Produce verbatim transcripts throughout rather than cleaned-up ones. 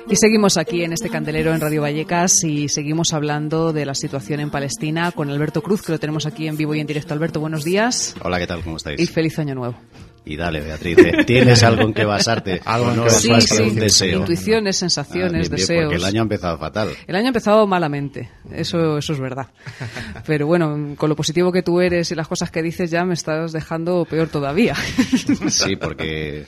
Y seguimos aquí en este candelero en Radio Vallecas y seguimos hablando de la situación en Palestina con Alberto Cruz, que lo tenemos aquí en vivo y en directo. Alberto, buenos días. Hola, ¿qué tal? ¿Cómo estáis? Y feliz año nuevo. Y dale, Beatriz, ¿tienes algo en que basarte? Algo no sí, es sí. un deseo. Intuiciones, sensaciones, ah, bien, bien, deseos. Porque el año ha empezado fatal. El año ha empezado malamente, eso, eso es verdad. Pero bueno, con lo positivo que tú eres y las cosas que dices ya me estás dejando peor todavía. Sí, porque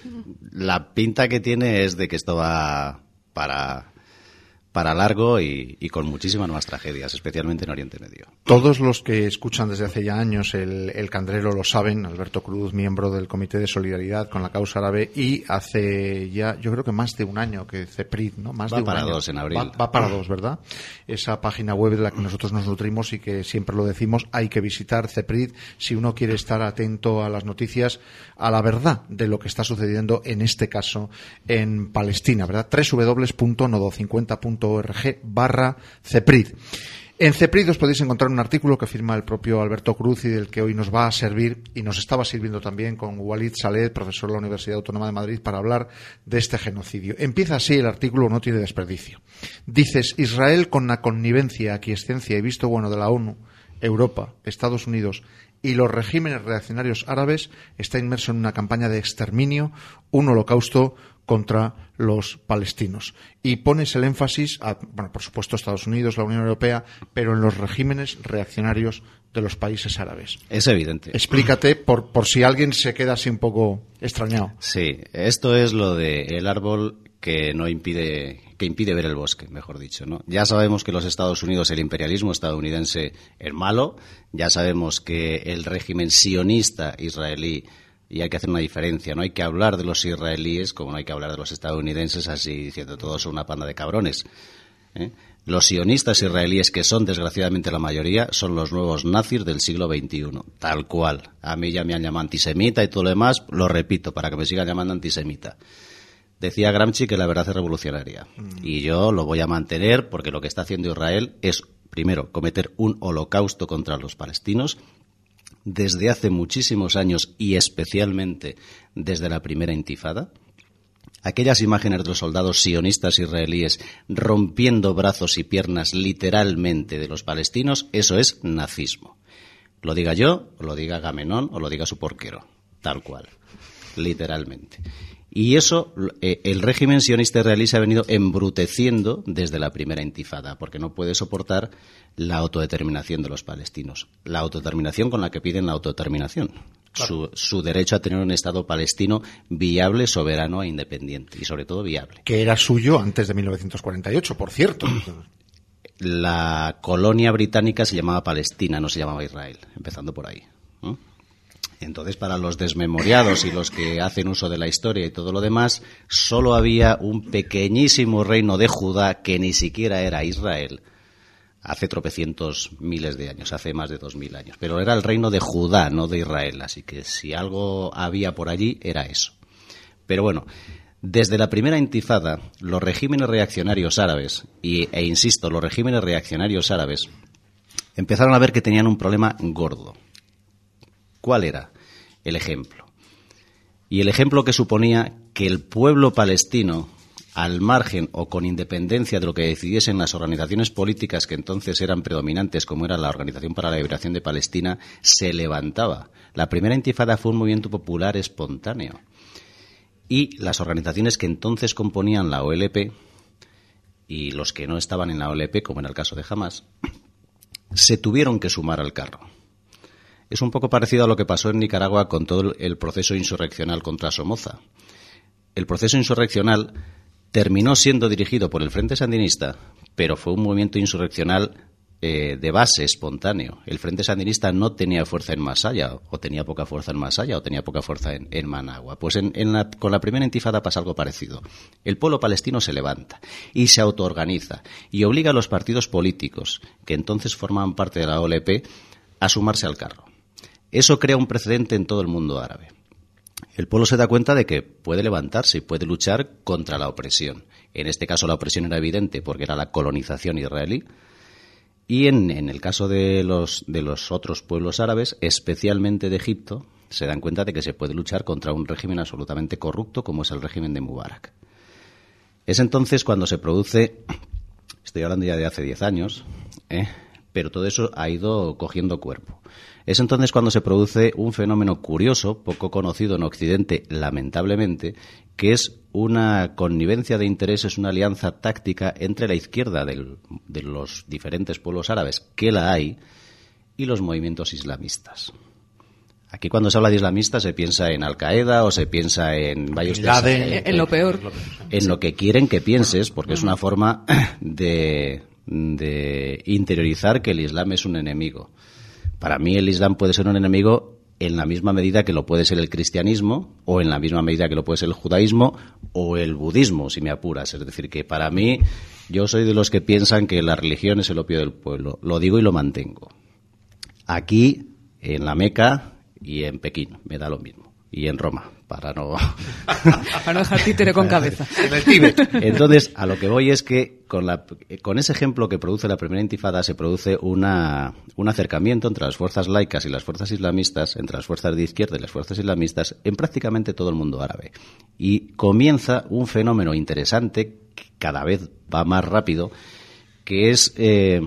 la pinta que tiene es de que esto va para... para largo y, y con muchísimas más tragedias, especialmente en Oriente Medio. Todos los que escuchan desde hace ya años el, el candelero lo saben. Alberto Cruz, miembro del Comité de Solidaridad con la Causa Árabe, y hace ya, yo creo que más de un año que CEPRID, ¿no? Más va de un para año. dos en abril. Va, va para dos, ¿verdad? Esa página web de la que nosotros nos nutrimos y que siempre lo decimos, hay que visitar CEPRID si uno quiere estar atento a las noticias, a la verdad de lo que está sucediendo en este caso en Palestina, ¿verdad? doble u doble u doble u punto nodo cincuenta punto org barra CEPRID. En CEPRID os podéis encontrar un artículo que firma el propio Alberto Cruz y del que hoy nos va a servir y nos estaba sirviendo también con Walid Saleh, profesor de la Universidad Autónoma de Madrid, para hablar de este genocidio. Empieza así el artículo, no tiene desperdicio. Dices, Israel con la connivencia, aquiescencia y visto bueno de la ONU, Europa, Estados Unidos y los regímenes reaccionarios árabes está inmerso en una campaña de exterminio, un holocausto contra los palestinos. Y pones el énfasis, a, bueno, por supuesto, Estados Unidos, la Unión Europea, pero en los regímenes reaccionarios de los países árabes. Es evidente. Explícate, por, por si alguien se queda así un poco extrañado. Sí, esto es lo de el árbol que no impide, que impide ver el bosque, mejor dicho, ¿no? Ya sabemos que los Estados Unidos, el imperialismo estadounidense es malo, ya sabemos que el régimen sionista israelí, y hay que hacer una diferencia, no hay que hablar de los israelíes como no hay que hablar de los estadounidenses así diciendo todos son una panda de cabrones, ¿eh? Los sionistas israelíes, que son desgraciadamente la mayoría, son los nuevos nazis del siglo veintiuno, tal cual. A mí ya me han llamado antisemita y todo lo demás, lo repito, para que me sigan llamando antisemita. Decía Gramsci que la verdad es revolucionaria, mm. y yo lo voy a mantener porque lo que está haciendo Israel es, primero, cometer un holocausto contra los palestinos, desde hace muchísimos años y especialmente desde la primera intifada. Aquellas imágenes de los soldados sionistas israelíes rompiendo brazos y piernas literalmente de los palestinos, eso es nazismo. Lo diga yo, o lo diga Agamenón, o lo diga su porquero, tal cual, literalmente. Y eso eh, el régimen sionista israelí se ha venido embruteciendo desde la primera intifada, porque no puede soportar la autodeterminación de los palestinos. La autodeterminación con la que piden la autodeterminación. Claro. Su, su derecho a tener un Estado palestino viable, soberano e independiente. Y sobre todo viable. Que era suyo antes de mil novecientos cuarenta y ocho, por cierto. La colonia británica se llamaba Palestina, no se llamaba Israel. Empezando por ahí, ¿no? Entonces, para los desmemoriados y los que hacen uso de la historia y todo lo demás, solo había un pequeñísimo reino de Judá que ni siquiera era Israel, hace tropecientos miles de años, hace más de dos mil años. Pero era el reino de Judá, no de Israel, así que si algo había por allí, era eso. Pero bueno, desde la primera intifada, los regímenes reaccionarios árabes, y, e insisto, los regímenes reaccionarios árabes, empezaron a ver que tenían un problema gordo. ¿Cuál era el ejemplo? Y el ejemplo que suponía que el pueblo palestino, al margen o con independencia de lo que decidiesen las organizaciones políticas que entonces eran predominantes, como era la Organización para la Liberación de Palestina, se levantaba. La primera intifada fue un movimiento popular espontáneo. Y las organizaciones que entonces componían la O L P y los que no estaban en la O L P, como era el caso de Hamás, se tuvieron que sumar al carro. Es un poco parecido a lo que pasó en Nicaragua con todo el proceso insurreccional contra Somoza. El proceso insurreccional terminó siendo dirigido por el Frente Sandinista, pero fue un movimiento insurreccional eh, de base, espontáneo. El Frente Sandinista no tenía fuerza en Masaya, o tenía poca fuerza en Masaya, o tenía poca fuerza en, en Managua. Pues en, en la, con la primera intifada pasa algo parecido. El pueblo palestino se levanta y se autoorganiza y obliga a los partidos políticos, que entonces formaban parte de la O L P, a sumarse al carro. Eso crea un precedente en todo el mundo árabe. El pueblo se da cuenta de que puede levantarse y puede luchar contra la opresión. En este caso la opresión era evidente porque era la colonización israelí. Y en, en el caso de los, de los otros pueblos árabes, especialmente de Egipto, se dan cuenta de que se puede luchar contra un régimen absolutamente corrupto como es el régimen de Mubarak. Es entonces cuando se produce, estoy hablando ya de hace diez años, ¿eh? pero todo eso ha ido cogiendo cuerpo. Es entonces cuando se produce un fenómeno curioso, poco conocido en Occidente, lamentablemente, que es una connivencia de intereses, una alianza táctica entre la izquierda del, de los diferentes pueblos árabes, que la hay, y los movimientos islamistas. Aquí cuando se habla de islamistas se piensa en Al-Qaeda o se piensa en... Vaya usted, en, en lo peor. En lo que quieren que pienses, porque es una forma de, de interiorizar que el Islam es un enemigo. Para mí el Islam puede ser un enemigo en la misma medida que lo puede ser el cristianismo o en la misma medida que lo puede ser el judaísmo o el budismo, si me apuras. Es decir, que para mí, yo soy de los que piensan que la religión es el opio del pueblo. Lo digo y lo mantengo. Aquí, en la Meca y en Pekín, me da lo mismo. Y en Roma, para no... para no dejar títere con cabeza. En el Tíbet. Entonces, a lo que voy es que con, la, con ese ejemplo que produce la primera intifada se produce una, un acercamiento entre las fuerzas laicas y las fuerzas islamistas, entre las fuerzas de izquierda y las fuerzas islamistas, en prácticamente todo el mundo árabe. Y comienza un fenómeno interesante, que cada vez va más rápido, que es... Eh,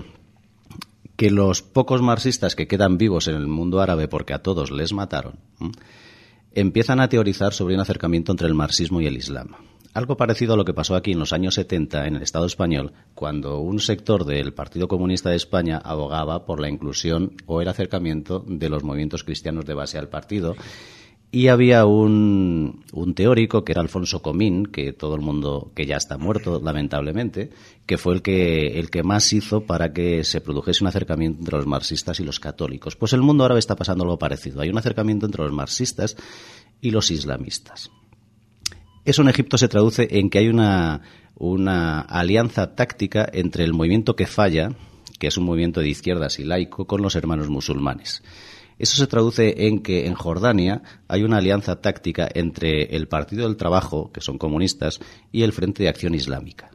que los pocos marxistas que quedan vivos en el mundo árabe, porque a todos les mataron, ¿eh? empiezan a teorizar sobre un acercamiento entre el marxismo y el Islam. Algo parecido a lo que pasó aquí en los años setenta en el Estado español, cuando un sector del Partido Comunista de España abogaba por la inclusión o el acercamiento de los movimientos cristianos de base al partido. Y había un, un teórico que era Alfonso Comín, que todo el mundo, que ya está muerto lamentablemente, que fue el que, el que más hizo para que se produjese un acercamiento entre los marxistas y los católicos. Pues el mundo árabe está pasando algo parecido. Hay un acercamiento entre los marxistas y los islamistas. Eso en Egipto se traduce en que hay una, una alianza táctica entre el movimiento que falla, que es un movimiento de izquierdas y laico, con los hermanos musulmanes. Eso se traduce en que en Jordania hay una alianza táctica entre el Partido del Trabajo, que son comunistas, y el Frente de Acción Islámica.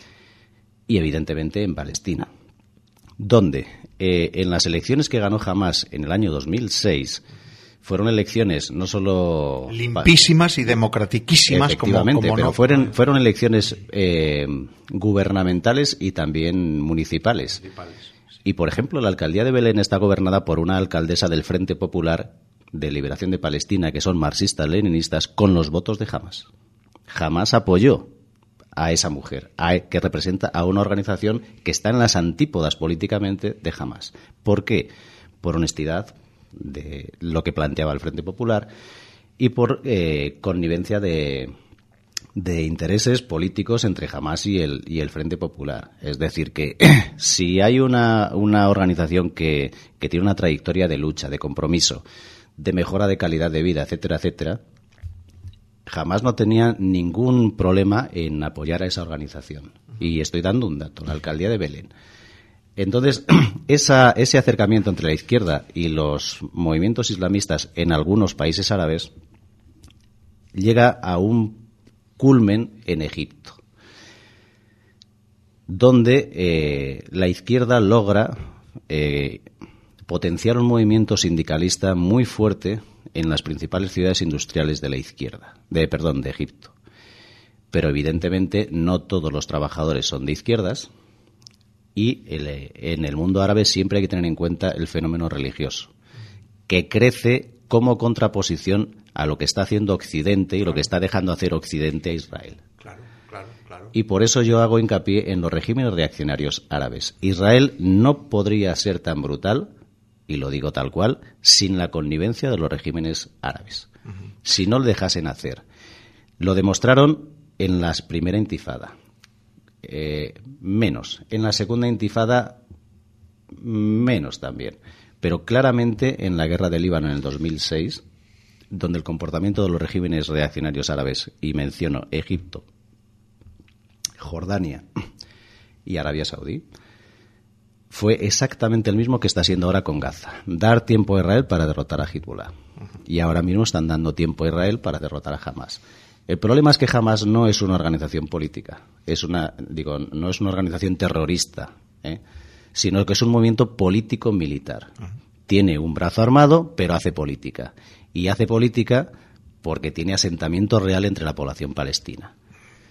Y evidentemente en Palestina, donde eh, en las elecciones que ganó Hamás en el año dos mil seis fueron elecciones no solo... limpísimas y democratiquísimas. Efectivamente, como, como pero no. fueron, fueron elecciones eh, gubernamentales y también municipales. municipales. Y, por ejemplo, la alcaldía de Belén está gobernada por una alcaldesa del Frente Popular de Liberación de Palestina, que son marxistas-leninistas, con los votos de Hamás. Hamás apoyó a esa mujer, a, que representa a una organización que está en las antípodas políticamente de Hamás. ¿Por qué? Por honestidad de lo que planteaba el Frente Popular y por eh, connivencia de... de intereses políticos entre Hamás y el, y el Frente Popular. Es decir, que si hay una, una organización que, que tiene una trayectoria de lucha, de compromiso, de mejora de calidad de vida, etcétera, etcétera, Hamás no tenía ningún problema en apoyar a esa organización. Y estoy dando un dato, la alcaldía de Belén. Entonces, esa, ese acercamiento entre la izquierda y los movimientos islamistas en algunos países árabes llega a un culmen en Egipto, donde eh, la izquierda logra eh, potenciar un movimiento sindicalista muy fuerte en las principales ciudades industriales de la izquierda, de perdón, de Egipto. Pero evidentemente no todos los trabajadores son de izquierdas y el, en el mundo árabe siempre hay que tener en cuenta el fenómeno religioso, que crece como contraposición a lo que está haciendo Occidente y claro. lo que está dejando hacer Occidente a Israel. Claro, claro, claro. Y por eso yo hago hincapié en los regímenes reaccionarios árabes. Israel no podría ser tan brutal, y lo digo tal cual, sin la connivencia de los regímenes árabes. Uh-huh. Si no lo dejasen hacer. Lo demostraron en la primera intifada. Eh, menos. En la segunda intifada, menos también. Pero claramente en la guerra del Líbano en el dos mil seis, donde el comportamiento de los regímenes reaccionarios árabes, y menciono Egipto, Jordania y Arabia Saudí, fue exactamente el mismo que está siendo ahora con Gaza. Dar tiempo a Israel para derrotar a Hezbollah. Y ahora mismo están dando tiempo a Israel para derrotar a Hamás. El problema es que Hamás no es una organización política, es una, digo, no es una organización terrorista, ¿eh? sino que es un movimiento político-militar. Uh-huh. Tiene un brazo armado, pero hace política. Y hace política porque tiene asentamiento real entre la población palestina.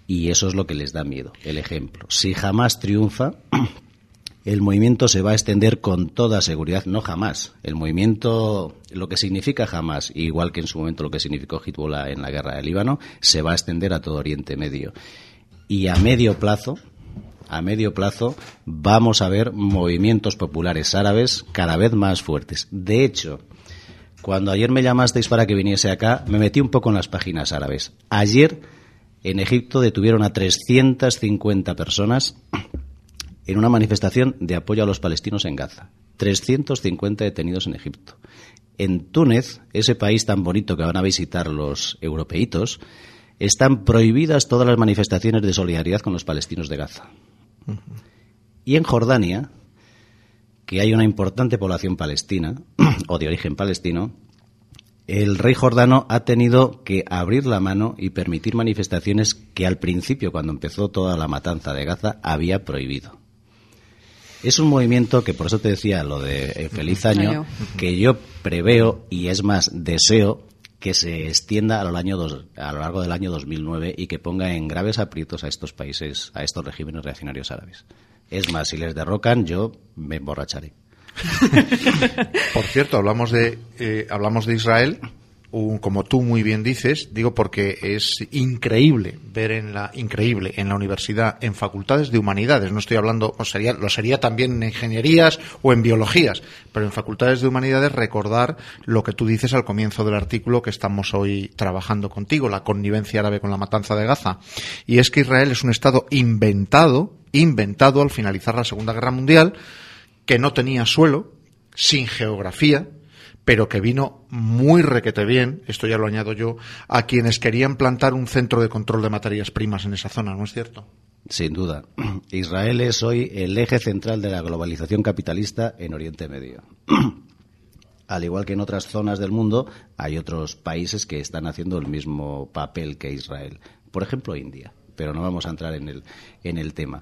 Y eso es lo que les da miedo. El ejemplo. Si Hamás triunfa, el movimiento se va a extender con toda seguridad. No Hamás. El movimiento, lo que significa Hamás, igual que en su momento lo que significó Hezbollah en la guerra del Líbano, se va a extender a todo Oriente Medio. Y a medio plazo, a medio plazo, vamos a ver movimientos populares árabes cada vez más fuertes. De hecho, cuando ayer me llamasteis para que viniese acá, me metí un poco en las páginas árabes. Ayer, en Egipto, detuvieron a trescientas cincuenta personas en una manifestación de apoyo a los palestinos en Gaza. trescientos cincuenta detenidos en Egipto. En Túnez, ese país tan bonito que van a visitar los europeitos, están prohibidas todas las manifestaciones de solidaridad con los palestinos de Gaza. Uh-huh. Y en Jordania, que hay una importante población palestina, o de origen palestino, el rey jordano ha tenido que abrir la mano y permitir manifestaciones que al principio, cuando empezó toda la matanza de Gaza, había prohibido. Es un movimiento que, por eso te decía lo de eh, feliz año, que yo preveo, y es más, deseo, que se extienda a lo, año dos, a lo largo del año dos mil nueve y que ponga en graves aprietos a estos países, a estos regímenes reaccionarios árabes. Es más, si les derrocan, yo me emborracharé. Por cierto, hablamos de eh, hablamos de Israel, un, como tú muy bien dices, digo porque es increíble ver en la increíble en la universidad, en facultades de humanidades. No estoy hablando, o sería, lo sería también en ingenierías o en biologías, pero en facultades de humanidades recordar lo que tú dices al comienzo del artículo que estamos hoy trabajando contigo, la connivencia árabe con la matanza de Gaza. Y es que Israel es un estado inventado, inventado al finalizar la Segunda Guerra Mundial, que no tenía suelo, sin geografía, pero que vino muy requete bien, esto ya lo añado yo, a quienes querían plantar un centro de control de materias primas en esa zona, ¿no es cierto? Sin duda. Israel es hoy el eje central de la globalización capitalista en Oriente Medio. Al igual que en otras zonas del mundo, hay otros países que están haciendo el mismo papel que Israel. Por ejemplo, India, pero no vamos a entrar en el, en el tema.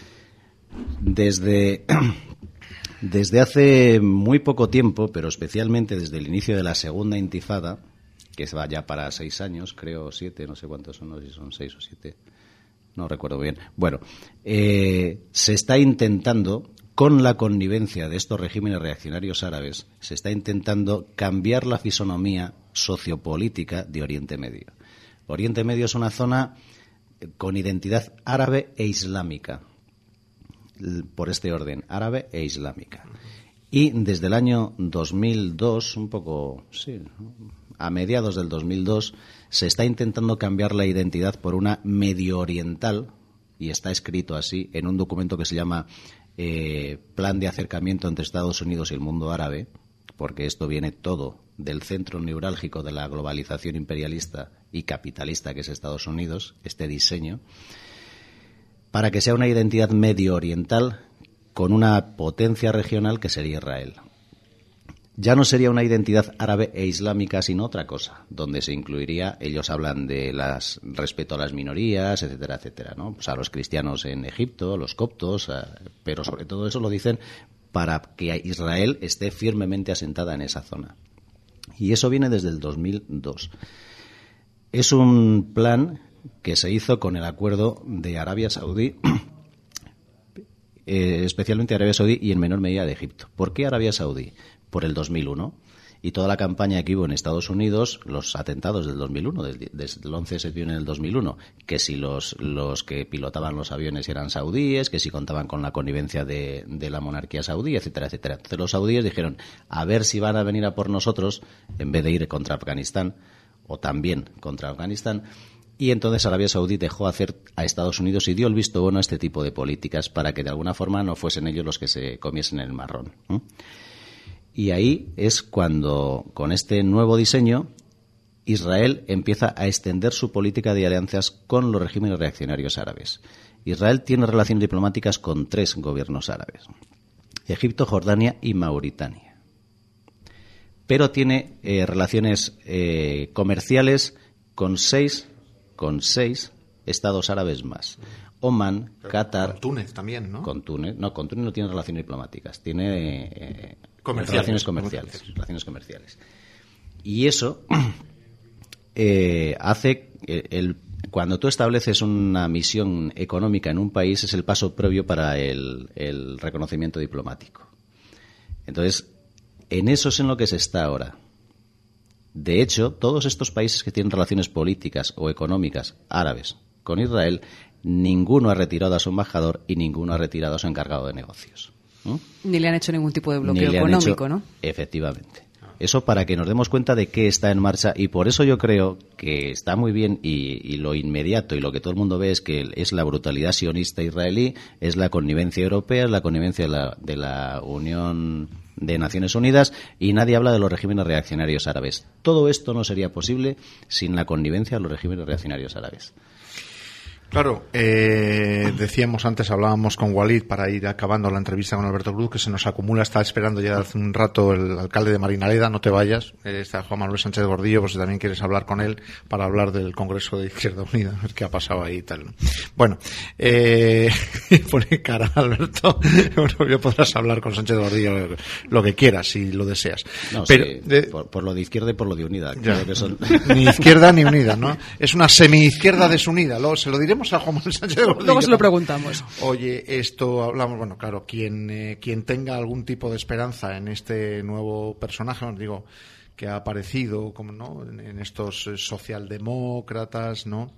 Desde... Desde hace muy poco tiempo, pero especialmente desde el inicio de la segunda intifada, que va ya para seis años, creo siete, no sé cuántos son, no sé si son seis o siete, no recuerdo bien. Bueno, eh, se está intentando, con la connivencia de estos regímenes reaccionarios árabes, se está intentando cambiar la fisonomía sociopolítica de Oriente Medio. Oriente Medio es una zona con identidad árabe e islámica, por este orden, árabe e islámica. Y desde el año dos mil dos, un poco, sí, a mediados del dos mil dos, se está intentando cambiar la identidad por una medio oriental, y está escrito así en un documento que se llama eh, Plan de Acercamiento entre Estados Unidos y el Mundo Árabe, porque esto viene todo del centro neurálgico de la globalización imperialista y capitalista que es Estados Unidos, este diseño, para que sea una identidad medio oriental con una potencia regional que sería Israel. Ya no sería una identidad árabe e islámica, sino otra cosa, donde se incluiría, ellos hablan de las respeto a las minorías, etcétera, etcétera, ¿no? Pues a los cristianos en Egipto, los coptos, a, pero sobre todo eso lo dicen para que Israel esté firmemente asentada en esa zona. Y eso viene desde el dos mil dos. Es un plan que se hizo con el acuerdo de Arabia Saudí, eh, especialmente Arabia Saudí y en menor medida de Egipto. ¿Por qué Arabia Saudí? Por el dos mil uno y toda la campaña que hubo en Estados Unidos, los atentados del dos mil uno, desde, desde el once de septiembre del dos mil uno, que si los, los que pilotaban los aviones eran saudíes, que si contaban con la connivencia de, de la monarquía saudí, etcétera, etcétera. Entonces los saudíes dijeron, a ver si van a venir a por nosotros, en vez de ir contra Afganistán, o también contra Afganistán. Y entonces Arabia Saudí dejó hacer a Estados Unidos y dio el visto bueno a este tipo de políticas para que de alguna forma no fuesen ellos los que se comiesen el marrón. ¿eh? Y ahí es cuando, con este nuevo diseño, Israel empieza a extender su política de alianzas con los regímenes reaccionarios árabes. Israel tiene relaciones diplomáticas con tres gobiernos árabes: Egipto, Jordania y Mauritania. Pero tiene eh, relaciones eh, comerciales con seis con seis estados árabes más. Omán, Pero Qatar... Con Túnez también, ¿no? Con Túnez. No, con Túnez no tiene relaciones diplomáticas. Tiene eh, comerciales, relaciones comerciales, comerciales. Relaciones comerciales. Y eso eh, hace... El, cuando tú estableces una misión económica en un país es el paso previo para el, el reconocimiento diplomático. Entonces, en eso es en lo que se está ahora. De hecho, todos estos países que tienen relaciones políticas o económicas árabes con Israel, ninguno ha retirado a su embajador y ninguno ha retirado a su encargado de negocios. ¿Mm? Ni le han hecho ningún tipo de bloqueo económico, hecho, ¿no? Efectivamente. Eso para que nos demos cuenta de qué está en marcha, y por eso yo creo que está muy bien, y, y lo inmediato y lo que todo el mundo ve es que es la brutalidad sionista israelí, es la connivencia europea, es la connivencia de la, de la Unión de Naciones Unidas, y nadie habla de los regímenes reaccionarios árabes. Todo esto no sería posible sin la connivencia de los regímenes reaccionarios árabes. Claro, eh, decíamos antes, hablábamos con Walid para ir acabando la entrevista con Alberto Cruz, que se nos acumula, está esperando ya hace un rato el alcalde de Marinaleda, no te vayas, eh, está Juan Manuel Sánchez Gordillo, pues si también quieres hablar con él para hablar del Congreso de Izquierda Unida, a ver qué ha pasado ahí y tal. Bueno, eh, pone cara Alberto, bueno, ya podrás hablar con Sánchez Gordillo lo que quieras, si lo deseas. No, pero sí, de, por, por lo de izquierda y por lo de unida. Ya, creo que son... Ni izquierda ni unida, ¿no? Es una semi-izquierda desunida, lo, se lo diremos a Juan Manuel Sánchez Gordillo. Luego se lo preguntamos. Oye, esto hablamos, bueno, claro, quien eh, quien tenga algún tipo de esperanza en este nuevo personaje, os digo, que ha aparecido, como no, en, en estos eh, socialdemócratas, ¿no?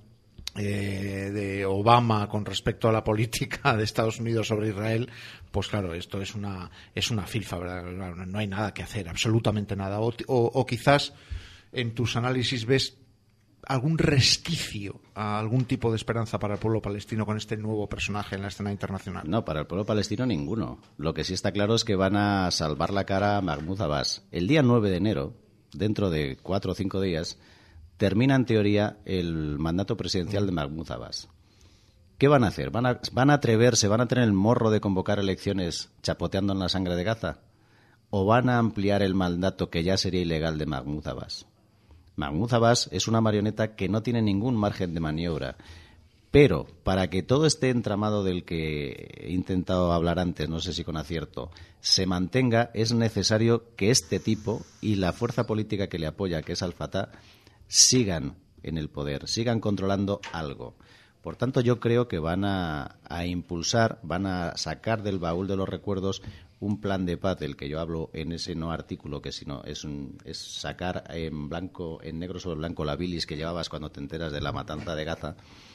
Eh, de Obama con respecto a la política de Estados Unidos sobre Israel, pues claro, esto es una es una filfa, ¿verdad? No hay nada que hacer, absolutamente nada. O, o, o quizás en tus análisis ves algún resquicio a algún tipo de esperanza para el pueblo palestino con este nuevo personaje en la escena internacional. No, para el pueblo palestino ninguno. Lo que sí está claro es que van a salvar la cara a Mahmoud Abbas. El día nueve de enero, dentro de cuatro o cinco días, termina en teoría el mandato presidencial de Mahmoud Abbas. ¿Qué van a hacer? ¿Van a, van a atreverse, van a tener el morro de convocar elecciones chapoteando en la sangre de Gaza? ¿O van a ampliar el mandato que ya sería ilegal de Mahmoud Abbas? Mahmoud Abbas es una marioneta que no tiene ningún margen de maniobra, pero para que todo este entramado del que he intentado hablar antes, no sé si con acierto, se mantenga, es necesario que este tipo y la fuerza política que le apoya, que es Al-Fatah, sigan en el poder, sigan controlando algo. Por tanto, yo creo que van a, a impulsar, van a sacar del baúl de los recuerdos un plan de paz del que yo hablo en ese no artículo, que sino es, un, es sacar en blanco, en negro sobre blanco la bilis que llevabas cuando te enteras de la matanza de Gaza.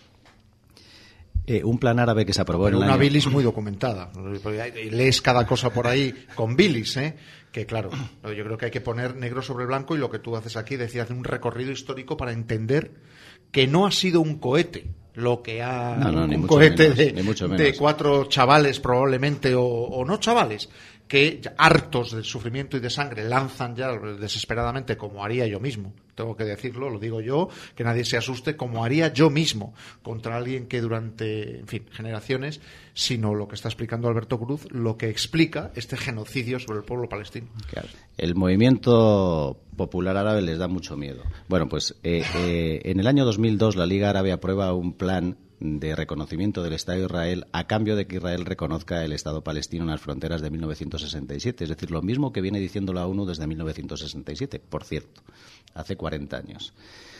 Eh, un plan árabe que se aprobó Pero en el una año... bilis muy documentada. Lees cada cosa por ahí con bilis, ¿eh? Que claro, yo creo que hay que poner negro sobre blanco, y lo que tú haces aquí, decía, hacer un recorrido histórico para entender que no ha sido un cohete lo que ha no, no, un cohete menos, de, de cuatro chavales probablemente, o, o no chavales, que hartos del sufrimiento y de sangre lanzan ya desesperadamente, como haría yo mismo, tengo que decirlo, lo digo yo, que nadie se asuste, como haría yo mismo contra alguien que durante, en fin, generaciones, sino lo que está explicando Alberto Cruz, lo que explica este genocidio sobre el pueblo palestino. Claro. El movimiento popular árabe les da mucho miedo. Bueno, pues eh, eh, en el año dos mil dos la Liga Árabe aprueba un plan de reconocimiento del Estado de Israel a cambio de que Israel reconozca el Estado palestino en las fronteras de mil novecientos sesenta y siete. Es decir, lo mismo que viene diciendo la ONU desde mil novecientos sesenta y siete, por cierto, hace cuarenta años.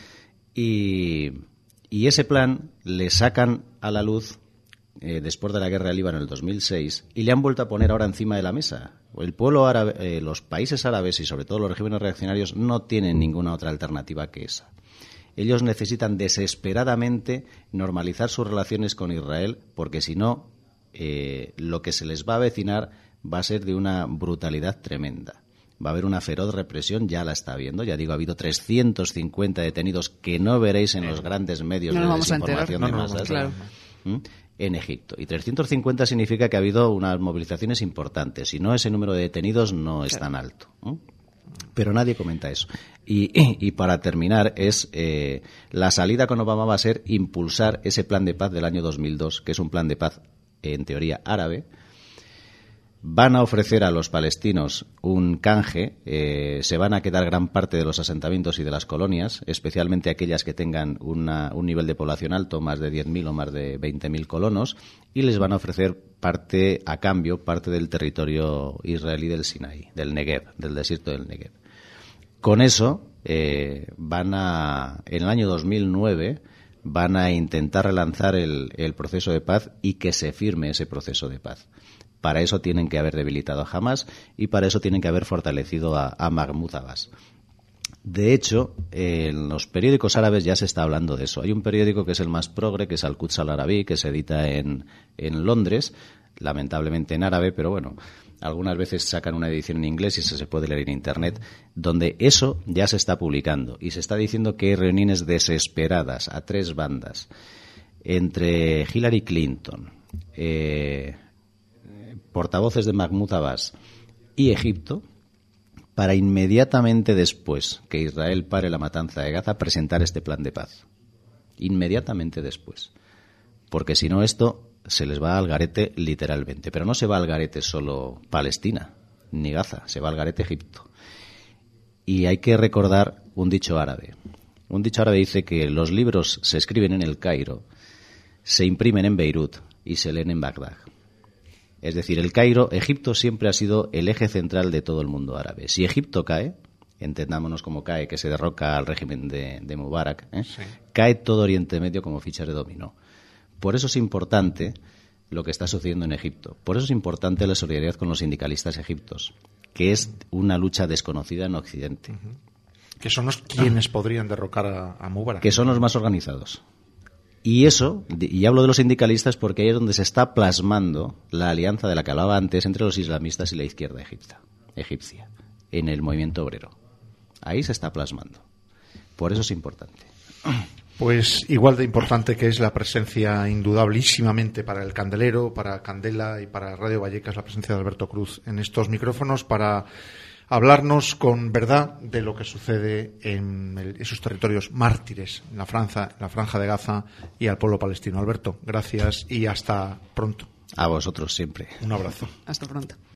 Y, y ese plan le sacan a la luz eh, después de la guerra del Líbano en el dos mil seis, y le han vuelto a poner ahora encima de la mesa. El pueblo árabe, eh, los países árabes y sobre todo los regímenes reaccionarios no tienen ninguna otra alternativa que esa. Ellos necesitan desesperadamente normalizar sus relaciones con Israel, porque si no, eh, lo que se les va a avecinar va a ser de una brutalidad tremenda. Va a haber una feroz represión, ya la está habiendo. Ya digo, ha habido trescientos cincuenta detenidos que no veréis en los grandes medios no de vamos desinformación a de no, masas. No, claro. ¿Mm? En Egipto. Y trescientos cincuenta significa que ha habido unas movilizaciones importantes. Si no, ese número de detenidos no es tan alto. ¿Mm? Pero nadie comenta eso. Y, y para terminar, es eh, la salida con Obama va a ser impulsar ese plan de paz del año dos mil dos, que es un plan de paz, en teoría, árabe. Van a ofrecer a los palestinos un canje, eh, se van a quedar gran parte de los asentamientos y de las colonias, especialmente aquellas que tengan una, un nivel de población alto, más de diez mil o más de veinte mil colonos, y les van a ofrecer parte, a cambio, parte del territorio israelí del Sinaí, del Negev, del desierto del Negev. Con eso, eh, van a, en el año dos mil nueve, van a intentar relanzar el, el proceso de paz y que se firme ese proceso de paz. Para eso tienen que haber debilitado a Hamás y para eso tienen que haber fortalecido a, a Mahmoud Abbas. De hecho, en los periódicos árabes ya se está hablando de eso. Hay un periódico que es el más progre, que es Al-Quds Al-Arabi, que se edita en, en Londres, lamentablemente en árabe, pero bueno, algunas veces sacan una edición en inglés y eso se puede leer en Internet, donde eso ya se está publicando y se está diciendo que hay reuniones desesperadas a tres bandas entre Hillary Clinton, eh, portavoces de Mahmoud Abbas y Egipto, para inmediatamente después que Israel pare la matanza de Gaza presentar este plan de paz. Inmediatamente después. Porque si no esto se les va al garete literalmente. Pero no se va al garete solo Palestina, ni Gaza, se va al garete Egipto. Y hay que recordar un dicho árabe. Un dicho árabe dice que los libros se escriben en el Cairo, se imprimen en Beirut y se leen en Bagdad. Es decir, el Cairo, Egipto siempre ha sido el eje central de todo el mundo árabe. Si Egipto cae, entendámonos como cae, que se derroca al régimen de, de Mubarak, ¿eh? Sí. Cae todo Oriente Medio como fichas de dominó. Por eso es importante lo que está sucediendo en Egipto. Por eso es importante la solidaridad con los sindicalistas egiptos, que es una lucha desconocida en Occidente. Uh-huh. Que son los quienes podrían derrocar a, a Mubarak. Que son los más organizados. Y eso, y hablo de los sindicalistas porque ahí es donde se está plasmando la alianza de la que hablaba antes entre los islamistas y la izquierda egipcia, egipcia en el movimiento obrero. Ahí se está plasmando. Por eso es importante. Pues igual de importante que es la presencia indudablísimamente para el Candelero, para Candela y para Radio Vallecas, la presencia de Alberto Cruz en estos micrófonos para hablarnos con verdad de lo que sucede en el, esos territorios mártires, en la franja, en la franja de Gaza y al pueblo palestino. Alberto, gracias y hasta pronto. A vosotros siempre. Un abrazo. Hasta pronto.